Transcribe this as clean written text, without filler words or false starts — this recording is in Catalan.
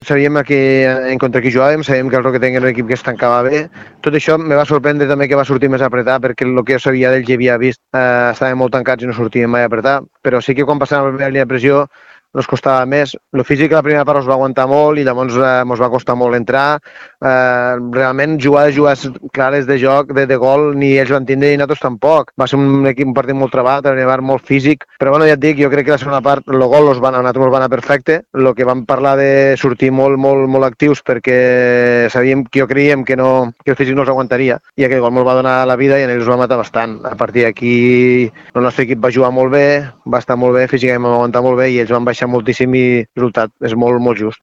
sabíem en contra qui jugàvem, sabíem que el Roquetenc era un equip que es tancava bé. Tot això me va sorprendre també que va sortir més a apretar, perquè el que jo sabia d'ells i havia vist estaven molt tancats i no sortien mai a apretar, però sí que quan passàvem a la primera línia de pressió ens costava més. El físic a la primera part us va aguantar molt i llavors ens va costar molt entrar. Realment jugades clares de joc, de gol, ni ells van tindre ni nosaltres tampoc. Va ser un partit molt trebat, a la primera part molt físic, però bueno, ja et dic, jo crec que la segona part el gol a nosaltres va anar perfecte. El que vam parlar de sortir molt actius perquè sabíem que creiem que el físic no els aguantaria i aquell gol ens va donar la vida i en ells va matar bastant. A partir d'aquí el nostre equip va jugar molt bé, va estar molt bé, físicament va aguantar molt bé i ells van baixar moltíssim i el resultat és molt just.